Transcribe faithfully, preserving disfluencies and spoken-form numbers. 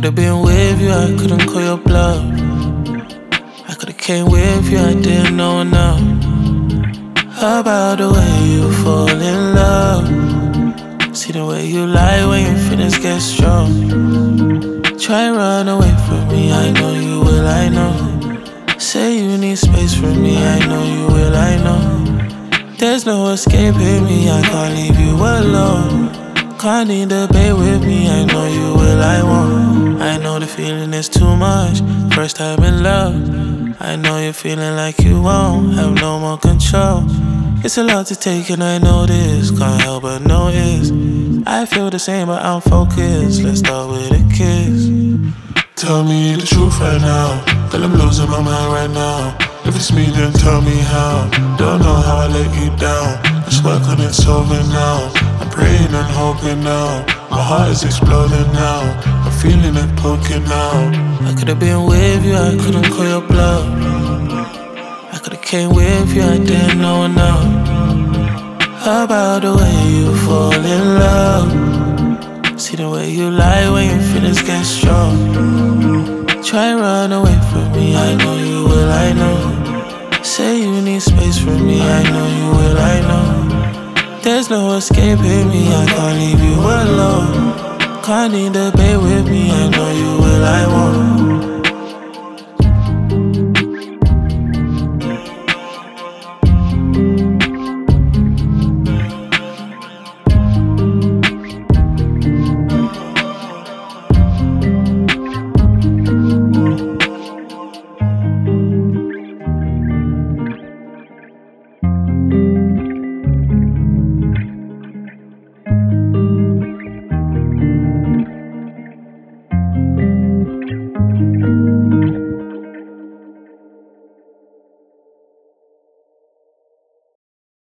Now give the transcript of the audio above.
could've been with you, I couldn't call your bluff. I could've came with you, I didn't know enough about the way you fall in love. See the way you lie when your feelings get strong. Try run away from me, I know you will, I know. Say you need space from me, I know you will, I know. There's no escaping me, I can't leave you alone. Can't need debate with me, I know you will, I won't. I know the feeling is too much, first time in love. I know you're feeling like you won't have no more control. It's a lot to take and I know this, can't help but notice. I feel the same but I'm focused, let's start with a kiss. Tell me the truth right now, girl, I'm losing my mind right now. If it's me, then tell me how. Don't know how I let you down. Let's work on it, solve it now. I'm praying and hoping now. My heart is exploding now. I'm feeling it poking now. I could've been with you, I couldn't call your bluff. I could've came with you, I didn't know enough about the way you fall in love. See the way you lie when your feelings get strong. Try run away from me, I know you will, I know. Say you need space from me, I know you will, I know. There's no escaping me, I can't leave you alone. Can't need debate with me, I know